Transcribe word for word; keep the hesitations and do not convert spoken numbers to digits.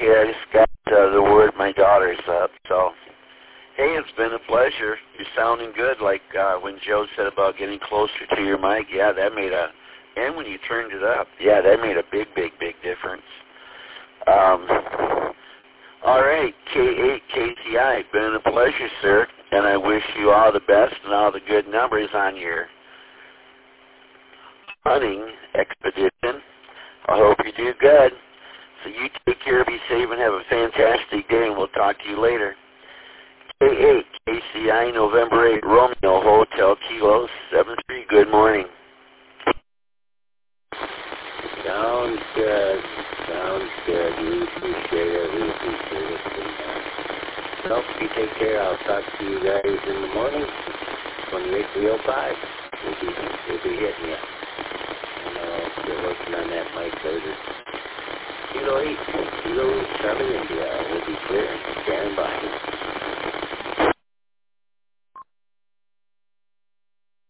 Okay, I just got uh, the word my daughter's up, so. Hey, it's been a pleasure. You're sounding good, like uh, when Joe said about getting closer to your mic. Yeah, that made a, and when you turned it up, yeah, that made a big, big, big difference. Um, all right, K eight K T I, been a pleasure, sir, and I wish you all the best and all the good numbers on your hunting expedition. I hope you do good. So you take care, be safe, and have a fantastic day, and we'll talk to you later. K eight K C I, November eighth, Romeo Hotel Kilo seven three. Good morning. Sounds good. Sounds good. We appreciate it. We appreciate it. And, uh, well, you take care. I'll talk to you guys in the morning. twenty-eight three oh five. We'll be, we'll be hitting you. And uh, we're working on that mic later. Kilo eight, Kilo seven India. We'll be clear. Stand by.